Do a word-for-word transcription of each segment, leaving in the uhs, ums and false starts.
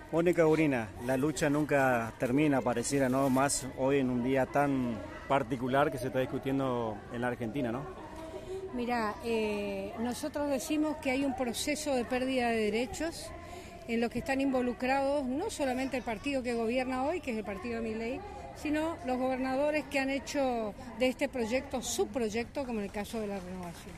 Mónica Urina, la lucha nunca termina, pareciera, ¿no? Más hoy en un día tan particular que se está discutiendo en la Argentina, ¿no? Mira, eh, nosotros decimos que hay un proceso de pérdida de derechos en los que están involucrados no solamente el partido que gobierna hoy, que es el partido de Milei, sino los gobernadores que han hecho de este proyecto su proyecto, como en el caso de la renovación.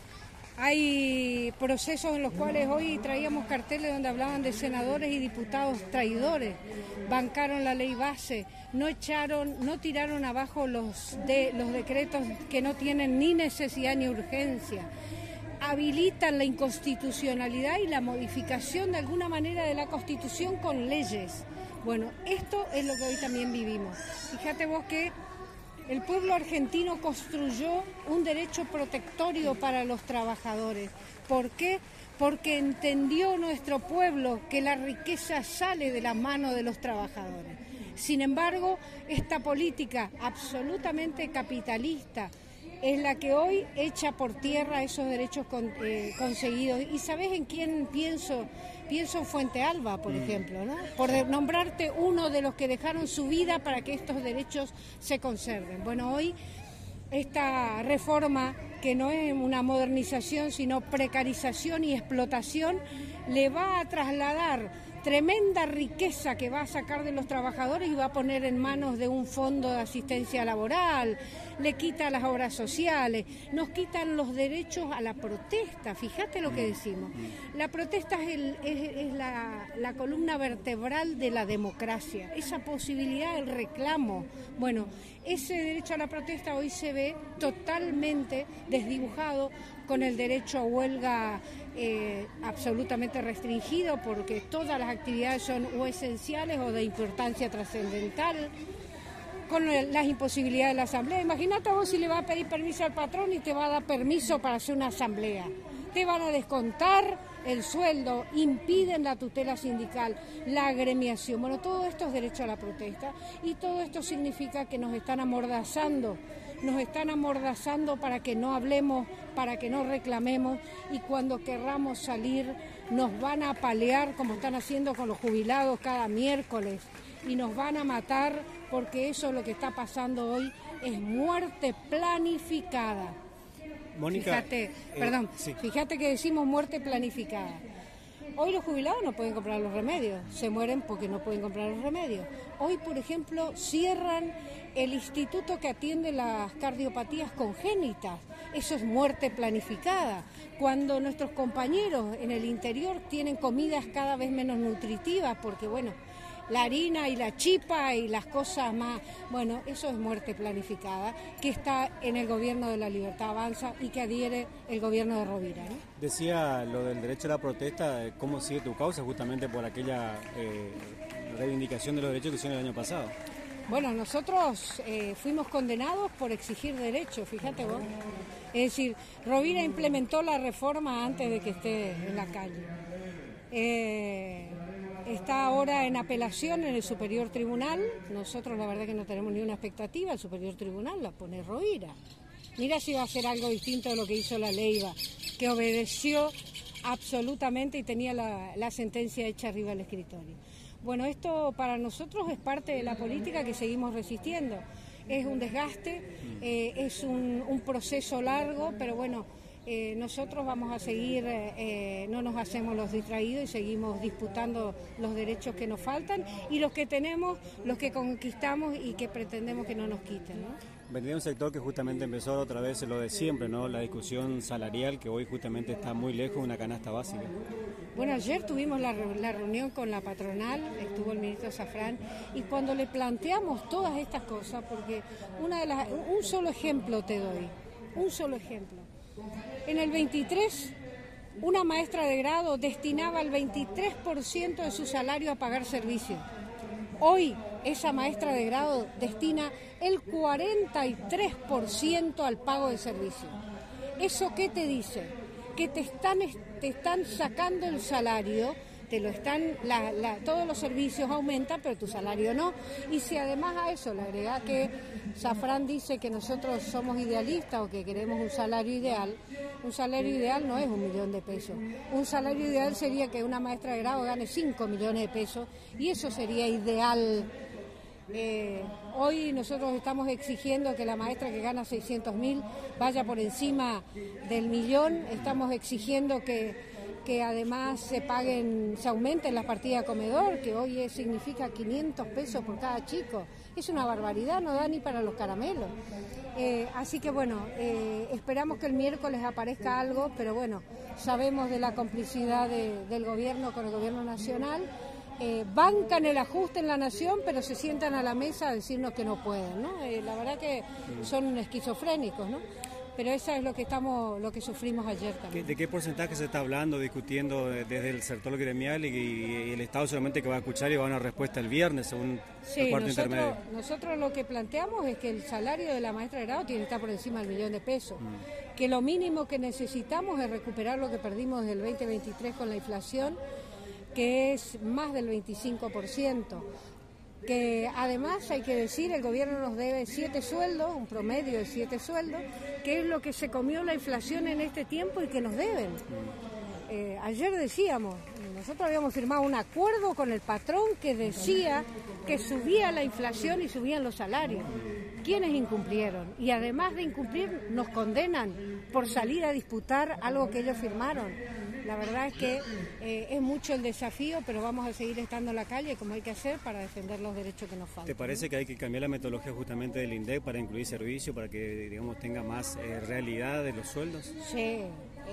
Hay procesos en los cuales hoy traíamos carteles donde hablaban de senadores y diputados traidores, bancaron la ley base, no echaron, no tiraron abajo los, de, los decretos que no tienen ni necesidad ni urgencia, habilitan la inconstitucionalidad y la modificación de alguna manera de la Constitución con leyes. Bueno, esto es lo que hoy también vivimos. Fíjate vos que el pueblo argentino construyó un derecho protectorio para los trabajadores. ¿Por qué? Porque entendió nuestro pueblo que la riqueza sale de las manos de los trabajadores. Sin embargo, esta política absolutamente capitalista es la que hoy echa por tierra esos derechos con, eh, conseguidos. ¿Y sabés en quién pienso? Pienso en Fuente Alba, por mm. ejemplo, ¿no? Por nombrarte uno de los que dejaron su vida para que estos derechos se conserven. Bueno, hoy esta reforma, que no es una modernización, sino precarización y explotación, le va a trasladar tremenda riqueza que va a sacar de los trabajadores y va a poner en manos de un fondo de asistencia laboral, le quita las obras sociales, nos quitan los derechos a la protesta. Fíjate lo que decimos. La protesta es, el, es, es la, la columna vertebral de la democracia, esa posibilidad del reclamo. Bueno, ese derecho a la protesta hoy se ve totalmente desdibujado con el derecho a huelga eh, absolutamente restringido, porque todas las actividades son o esenciales o de importancia trascendental, con las imposibilidades de la asamblea. Imagínate vos si le vas a pedir permiso al patrón y te va a dar permiso para hacer una asamblea. Te van a descontar el sueldo, impiden la tutela sindical, la agremiación. Bueno, todo esto es derecho a la protesta y todo esto significa que nos están amordazando, nos están amordazando para que no hablemos, para que no reclamemos, y cuando querramos salir nos van a apalear como están haciendo con los jubilados cada miércoles y nos van a matar, porque eso es lo que está pasando hoy, es muerte planificada. Mónica, fíjate, eh, perdón, sí. fíjate que decimos muerte planificada. Hoy los jubilados no pueden comprar los remedios, se mueren porque no pueden comprar los remedios. Hoy, por ejemplo, cierran el instituto que atiende las cardiopatías congénitas. Eso es muerte planificada. Cuando nuestros compañeros en el interior tienen comidas cada vez menos nutritivas, porque bueno, la harina y la chipa y las cosas más, bueno, eso es muerte planificada, que está en el gobierno de la Libertad Avanza y que adhiere el gobierno de Rovira, ¿no? Decía lo del derecho a la protesta, ¿cómo sigue tu causa? Justamente por aquella eh, reivindicación de los derechos que hicieron el año pasado. Bueno, nosotros eh, fuimos condenados por exigir derechos, fíjate vos. Es decir, Rovira implementó la reforma antes de que esté en la calle. Eh... Está ahora en apelación en el Superior Tribunal. Nosotros la verdad que no tenemos ni una expectativa. El Superior Tribunal la pone Rovira. Mira si va a hacer algo distinto de lo que hizo la Leiva, que obedeció absolutamente y tenía la, la sentencia hecha arriba del escritorio. Bueno, esto para nosotros es parte de la política que seguimos resistiendo. Es un desgaste, eh, es un, un proceso largo, pero bueno, Eh, nosotros vamos a seguir, eh, no nos hacemos los distraídos y seguimos disputando los derechos que nos faltan y los que tenemos, los que conquistamos y que pretendemos que no nos quiten, ¿no? Vendría un sector que justamente empezó otra vez lo de siempre, ¿no? La discusión salarial, que hoy justamente está muy lejos de una canasta básica. Bueno, ayer tuvimos la, la reunión con la patronal, estuvo el ministro Zafrán, y cuando le planteamos todas estas cosas, porque una de las, un solo ejemplo te doy, un solo ejemplo. En el veintitrés, una maestra de grado destinaba el veintitrés por ciento de su salario a pagar servicios. Hoy, esa maestra de grado destina el cuarenta y tres por ciento al pago de servicios. ¿Eso qué te dice? Que te están, te están sacando el salario, te lo están, la, la, todos los servicios aumentan, pero tu salario no. Y si además a eso le agrega que Zafrán dice que nosotros somos idealistas o que queremos un salario ideal, Un salario ideal no es un millón de pesos. Un salario ideal sería que una maestra de grado gane cinco millones de pesos y eso sería ideal. Eh, hoy nosotros estamos exigiendo que la maestra que gana seiscientos mil vaya por encima del millón. Estamos exigiendo que, que además se paguen, se aumenten las partidas de comedor, que hoy es, significa quinientos pesos por cada chico. Es una barbaridad, no da ni para los caramelos. Eh, así que bueno, eh, esperamos que el miércoles aparezca algo, pero bueno, sabemos de la complicidad de, del gobierno con el gobierno nacional. Eh, bancan el ajuste en la nación, pero se sientan a la mesa a decirnos que no pueden, ¿no? Eh, la verdad que son esquizofrénicos, ¿no? Pero eso es lo que estamos, lo que sufrimos ayer también. ¿De qué porcentaje se está hablando, discutiendo desde el sector gremial y, y el Estado solamente que va a escuchar y va a dar una respuesta el viernes, según sí, el cuarto nosotros, intermedio? Nosotros lo que planteamos es que el salario de la maestra de grado tiene que estar por encima del millón de pesos, mm. que lo mínimo que necesitamos es recuperar lo que perdimos desde el veinte veintitrés con la inflación, que es más del veinticinco por ciento. Que además hay que decir, el gobierno nos debe siete sueldos, un promedio de siete sueldos, que es lo que se comió la inflación en este tiempo y que nos deben. Eh, ayer decíamos, nosotros habíamos firmado un acuerdo con el patrón que decía que subía la inflación y subían los salarios. ¿Quiénes incumplieron? Y además de incumplir, nos condenan por salir a disputar algo que ellos firmaron. La verdad es que eh, es mucho el desafío, pero vamos a seguir estando en la calle como hay que hacer para defender los derechos que nos faltan. ¿Te parece que hay que cambiar la metodología justamente del INDEC para incluir servicios, para que digamos tenga más eh, realidad de los sueldos? Sí, eh,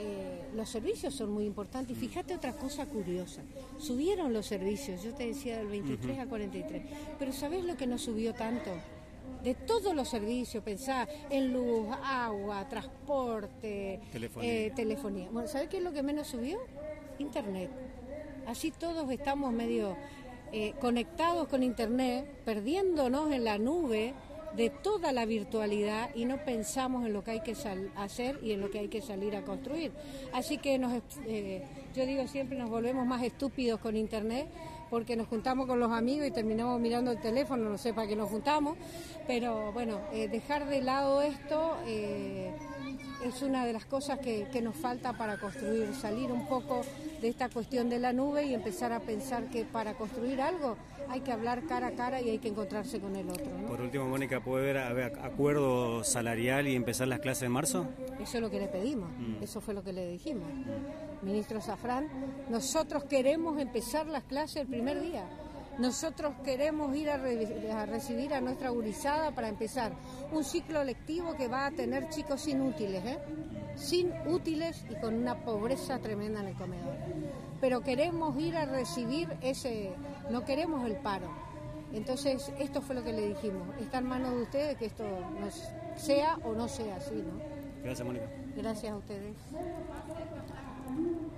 los servicios son muy importantes. Y fíjate otra cosa curiosa, subieron los servicios, yo te decía del veintitrés uh-huh. a cuarenta y tres, pero ¿sabés lo que no subió tanto? De todos los servicios, pensá en luz, agua, transporte, telefonía. Eh, telefonía. Bueno, ¿sabés qué es lo que menos subió? Internet. Así todos estamos medio eh, conectados con Internet, perdiéndonos en la nube de toda la virtualidad y no pensamos en lo que hay que sal- hacer y en lo que hay que salir a construir. Así que nos, eh, yo digo siempre nos volvemos más estúpidos con Internet, porque nos juntamos con los amigos y terminamos mirando el teléfono, no sé para qué nos juntamos, pero bueno, eh, dejar de lado esto eh, es una de las cosas que, que nos falta para construir, salir un poco de esta cuestión de la nube y empezar a pensar que para construir algo hay que hablar cara a cara y hay que encontrarse con el otro, ¿no? Por último, Mónica, ¿puede haber acuerdo salarial y empezar las clases en marzo? Eso es lo que le pedimos, mm. eso fue lo que le dijimos. Mm. Ministro Zafrán, nosotros queremos empezar las clases el primer día. Nosotros queremos ir a, re- a recibir a nuestra gurizada para empezar un ciclo lectivo que va a tener chicos sin útiles, ¿eh? sin útiles y con una pobreza tremenda en el comedor. Pero queremos ir a recibir ese, no queremos el paro. Entonces, esto fue lo que le dijimos. Está en manos de ustedes que esto nos sea o no sea así, ¿no? Gracias, Mónica. Gracias a ustedes.